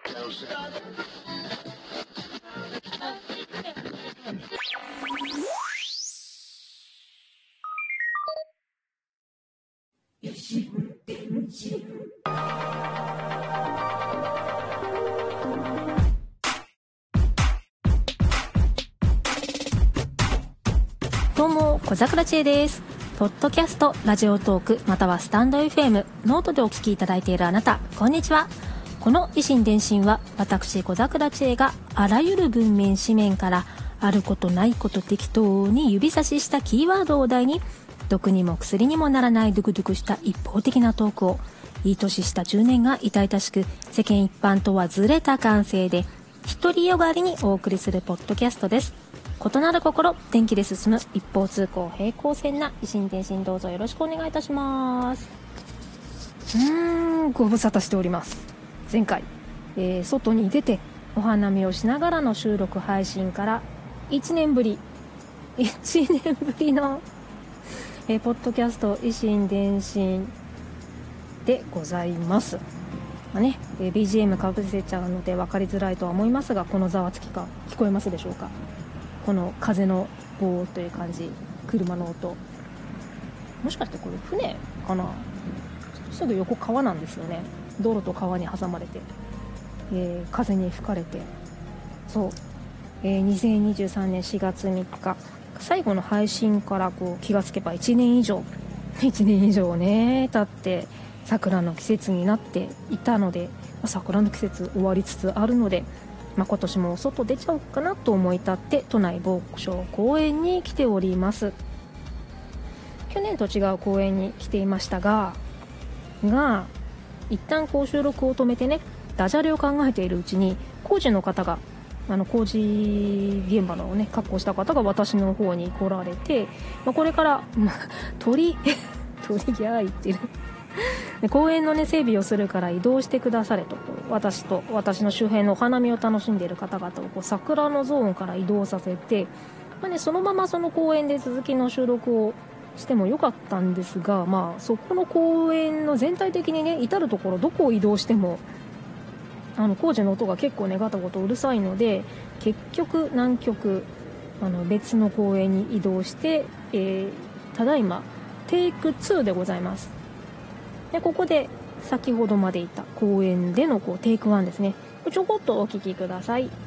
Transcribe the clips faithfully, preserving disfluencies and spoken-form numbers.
どうも、小桜知恵です。ポッドキャスト、ラジオトーク、またはスタンド エフエム、ノートでお聞きいただいているあなた、こんにちは。この維新伝心は、私小桜知恵があらゆる文面紙面からあることないこと適当に指差ししたキーワードを題に、毒にも薬にもならないドゥクドゥクした一方的なトークを、いい年した中年が痛々しく世間一般とはずれた感性で独りよがりにお送りするポッドキャストです。異なる心、電気で進む一方通行平行線な維新伝心、どうぞよろしくお願いいたします。うーんご無沙汰しております。前回、えー、外に出てお花見をしながらの収録配信からいちねんぶりいちねんぶりの、えー、ポッドキャスト維新伝心でございます。まあねえー、ビージーエム かぶせちゃうので分かりづらいとは思いますが、このざわつきが聞こえますでしょうか。この風のボーという感じ、車の音、もしかしてこれ船かな。すぐ横川なんですよね。道路と川に挟まれて、えー、風に吹かれて、そう、えー、にせんにじゅうさんねんしがつみっか最後の配信からこう気がつけばいちねん以上いちねん以上ね経って桜の季節になっていたので、桜の季節終わりつつあるので、まあ、今年も外出ちゃおうかなと思い立って都内某所公園に来ております。去年と違う公園に来ていましたがが一旦こう収録を止めてね、ダジャレを考えているうちに工事の方が、あの工事現場のね格好した方が私の方に来られて、まあ、これから、まあ、鳥鳥ギャー言ってるで公園の、ね、整備をするから移動してくだされと、私と私の周辺のお花見を楽しんでいる方々をこう桜のゾーンから移動させて、まあね、そのままその公園で続きの収録をしてもよかったんですが、まあ、そこの公園の全体的にね至るところどこを移動してもあの工事の音が結構ねガタゴトうるさいので、結局南極あの別の公園に移動して、えー、ただいまテイクツーでございます。でここで先ほどまでいた公園でのこうテイクワンですね、ちょこっとお聞きください。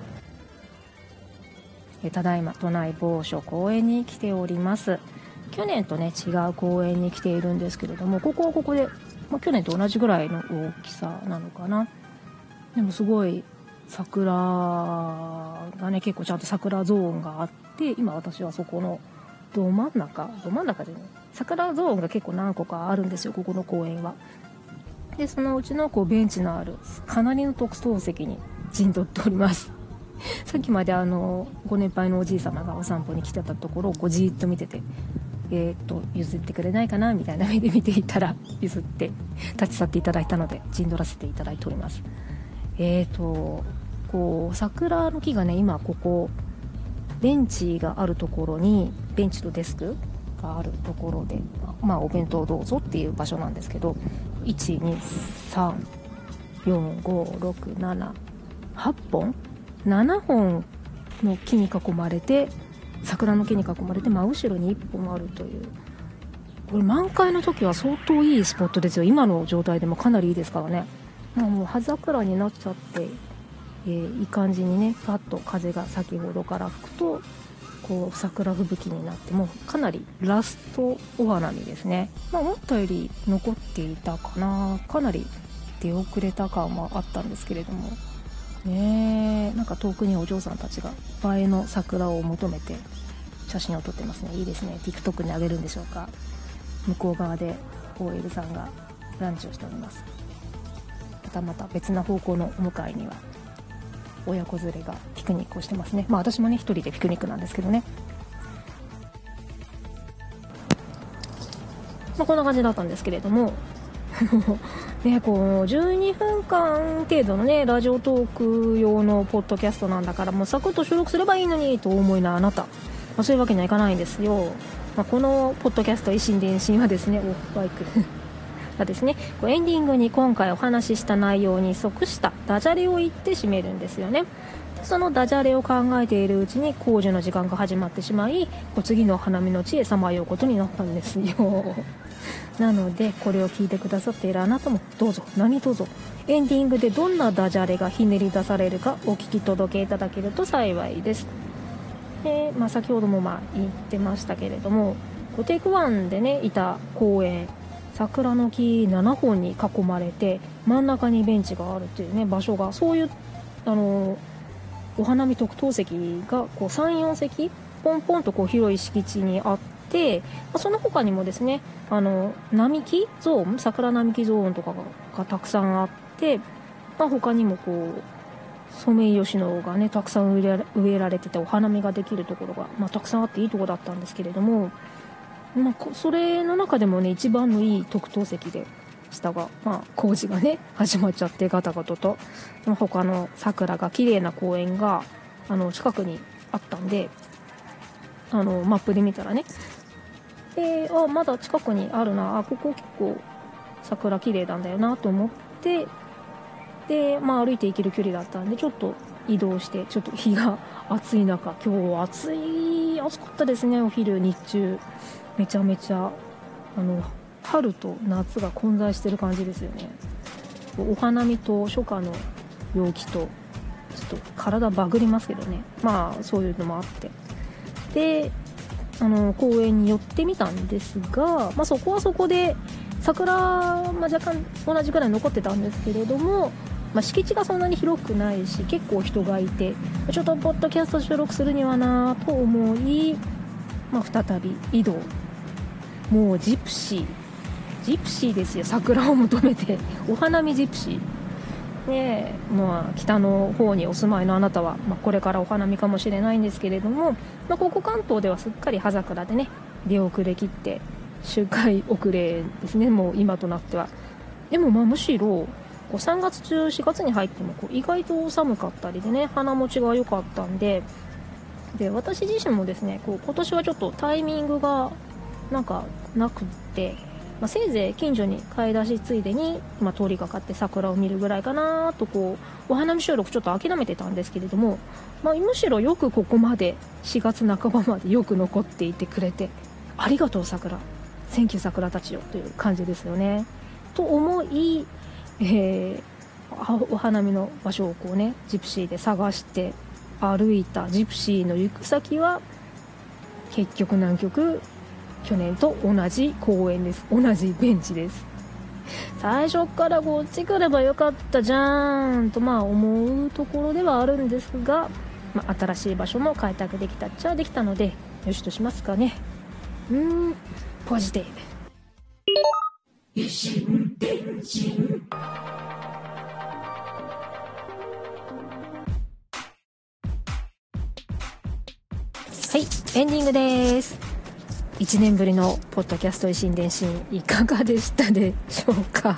えただいま都内某所公園に来ております。去年とね違う公園に来ているんですけれども、ここはここで、まあ、去年と同じぐらいの大きさなのかな。でもすごい桜がね結構ちゃんと桜ゾーンがあって、今私はそこのど真ん中ど真ん中でね桜ゾーンが結構何個かあるんですよ、ここの公園は。でそのうちのこうベンチのあるかなりの特等席に陣取っておりますさっきまであのご年配のおじい様がお散歩に来てたところをこうじーっと見てて、えー、っと譲ってくれないかなみたいな目で見ていたら譲って立ち去っていただいたので陣取らせていただいております。えーとこう桜の木がね今ここベンチがあるところにベンチとデスクがあるところで、まあお弁当どうぞっていう場所なんですけど、いちにさんよんごろくななはっぽんななほんの木に囲まれて、桜の木に囲まれて真後ろにいっぽんあるという、これ満開の時は相当いいスポットですよ。今の状態でもかなりいいですからね。もう葉桜になっちゃって、えー、いい感じにねパッと風が先ほどから吹くとこう桜吹雪になって、もうかなりラストお花見ですね。まあ、思ったより残っていたかな、かなり出遅れた感はあったんですけれどもね。なんか遠くにお嬢さんたちが映えの桜を求めて写真を撮ってますね。いいですね。 TikTok に上げるんでしょうか。向こう側で オーエル さんがランチをしております。またまた別な方向のお向かいには親子連れがピクニックをしてますね。まあ私もね一人でピクニックなんですけどね。まあこんな感じだったんですけれどもね、こうじゅうにふんかん程度のねラジオトーク用のポッドキャストなんだから、もうサクッと収録すればいいのにとお思いのあなた、まあ、そういうわけにはいかないんですよ。まあ、このポッドキャスト維新伝心はですね、おバイクがですね、こうエンディングに今回お話しした内容に即したダジャレを言って締めるんですよね。でそのダジャレを考えているうちに工事の時間が始まってしまい、こう次の花見の地へさまようことになったんですよ。なのでこれを聞いてくださっているあなたもどうぞ何卒エンディングでどんなダジャレがひねり出されるかお聞き届けいただけると幸いです。で、まあ、先ほどもまあ言ってましたけれども、テイクワンでねいた公園、桜の木ななほんに囲まれて真ん中にベンチがあるっていうね場所が、そういうあのお花見特等席がこう さん,よん 席ポンポンとこう広い敷地にあって、その他にもですねあの並木ゾーン、桜並木ゾーンとか が, がたくさんあって、まあ、他にもこうソメイヨシノがねたくさん植えられ、植えられててお花見ができるところが、まあ、たくさんあっていいところだったんですけれども、まあ、それの中でもね一番のいい特等席でしたが、まあ、工事がね始まっちゃってガタガタと、まあ、他の桜が綺麗な公園があの近くにあったんで、あのマップで見たらね、であまだ近くにあるな、あここ結構桜綺麗なんだよなと思って、で、まあ、歩いて行ける距離だったんでちょっと移動して、ちょっと日が暑い中、今日暑い暑かったですね。お昼日中めちゃめちゃあの春と夏が混在してる感じですよね。お花見と初夏の陽気とちょっと体バグりますけどね、まあそういうのもあって、であの公園に寄ってみたんですが、まあ、そこはそこで桜、まあ、若干同じくらい残ってたんですけれども、まあ、敷地がそんなに広くないし結構人がいて、ちょっとポッドキャスト収録するにはなと思い、まあ、再び移動。もうジプシージプシーですよ、桜を求めてお花見ジプシーね。まあ、北の方にお住まいのあなたは、まあ、これからお花見かもしれないんですけれども、まあ、ここ関東ではすっかり葉桜でね出遅れきって周回遅れですね、もう今となっては。でもまあむしろこうさんがつ中しがつに入ってもこう意外と寒かったりでね花持ちが良かったんで、で私自身もですねこう今年はちょっとタイミングがなんかなくって、まあ、せいぜい近所に買い出しついでに、まあ、通りがかって桜を見るぐらいかなと、こうお花見収録ちょっと諦めてたんですけれども、まあ、むしろよくここまでしがつなかばまでよく残っていてくれてありがとう桜、センキュー桜たちよという感じですよね。と思い、えー、お花見の場所をこうねジプシーで探して歩いたジプシーの行く先は結局南極去年と同じ公園です。同じベンチです。最初からこっち来ればよかったじゃんとまあ思うところではあるんですが、まあ、新しい場所も開拓できたっちゃできたのでよしとしますかね。うーんポジティブ維新伝心。はい、エンディングです。いちねんぶりのポッドキャスト維新伝心いかがでしたでしょうか。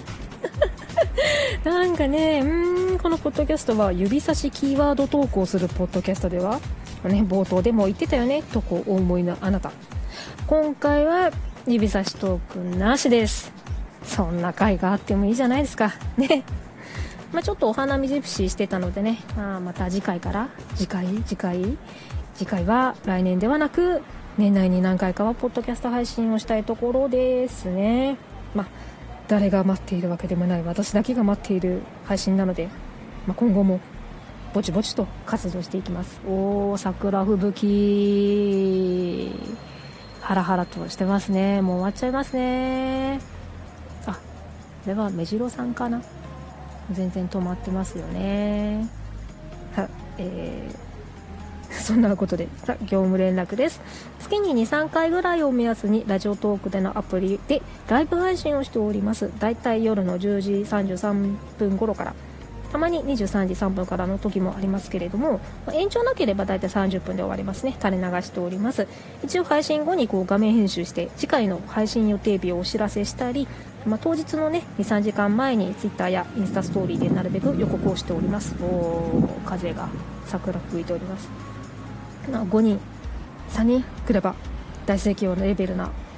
なんかねうーんこのポッドキャストは指差しキーワード投稿するポッドキャストでは、ね、冒頭でも言ってたよねとこお思いのあなた、今回は指差しトークなしです。そんな回があってもいいじゃないですかね。まあ、ちょっとお花見ジプシーしてたのでね、あまた次回から次回次回次回は来年ではなく年内に何回かはポッドキャスト配信をしたいところですね。まあ誰が待っているわけでもない私だけが待っている配信なので、まあ、今後もぼちぼちと活動していきます。おー桜吹雪ハラハラとしてますね。もう終わっちゃいますね。あこれは目白さんかな、全然止まってますよね。はえーそんなことで業務連絡です。月に に,さん 回ぐらいを目安にラジオトークでのアプリでライブ配信をしております。だいたい夜のじゅうじさんじゅうさんぷん頃から、たまににじゅうさんじさんぷんからの時もありますけれども、延長なければだいたいさんじゅっぷんで終わりますね。垂れ流しております。一応配信後にこう画面編集して次回の配信予定日をお知らせしたり、まあ、当日のね に,さん 時間前に Twitter やインスタストーリーでなるべく予告をしております。お風が桜吹いております。ごにんさんにん来れば大盛況のレベルな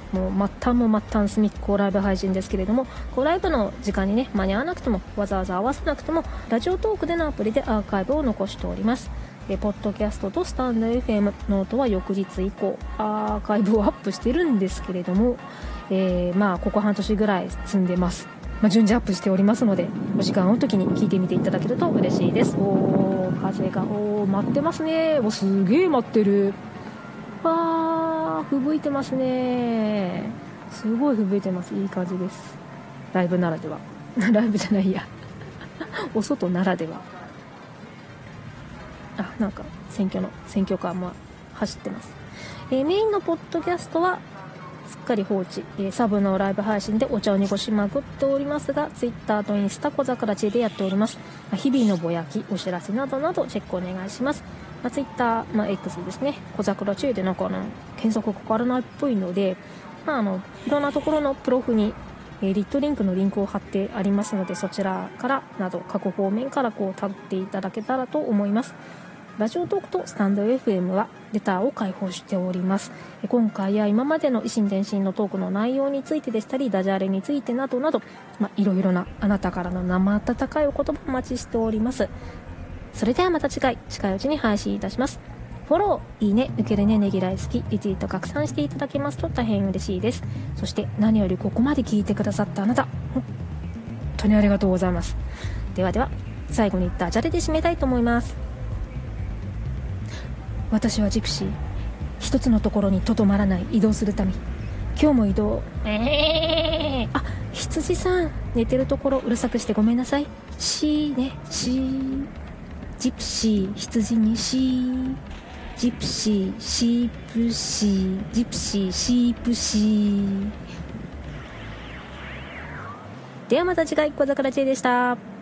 もう末端も末端隅っこライブ配信ですけれども、こうライブの時間にね間に合わなくても、わざわざ合わせなくても、ラジオトークでのアプリでアーカイブを残しております。でポッドキャストとスタンド エフエム、 ノートは翌日以降アーカイブをアップしてるんですけれども、えー、まあここ半年ぐらい積んでます。まあ、順次アップしておりますので、お時間の時に聞いてみていただけると嬉しいです。おー、風がおー舞ってますね。おすげえ舞ってる。わー、吹雪いてますね。すごい吹雪いてます。いい感じです。ライブならではライブじゃないやお外ならでは。あ、なんか選挙の選挙カーも走ってます。えー、メインのポッドキャストはすっかり放置、えー、サブのライブ配信でお茶を濁しまくっておりますが、ツイッターとインスタ小桜知恵でやっております。まあ、日々のぼやき、お知らせなどなどチェックお願いします。まあ、ツイッター、まあ、X ですね、小桜知恵でなんかあの検索かからないっぽいので、まあ、あのいろんなところのプロフに、えー、リットリンクのリンクを貼ってありますので、そちらからなど各方面からこうタグっていただけたらと思います。ラジオトークとスタンド エフエム はレターを開放しております。今回や今までの維新伝心のトークの内容についてでしたり、ダジャレについてなどなど、まあ、いろいろなあなたからの生温かいお言葉お待ちしております。それではまた次回近いうちに配信いたします。フォロー、いいね、受けるね、ねぎらい好き、リツイート拡散していただけますと大変嬉しいです。そして何よりここまで聞いてくださったあなた、本当にありがとうございます。ではでは最後にダジャレで締めたいと思います。私はジプシー、一つのところにとどまらない移動するため、今日も移動、えー、あ、羊さん寝てるところうるさくしてごめんなさい。シーね、シー、ジプシー、羊にシー、ジプシー、シープシー、ジプシー、シープシー。ではまた次回、小桜知恵でした。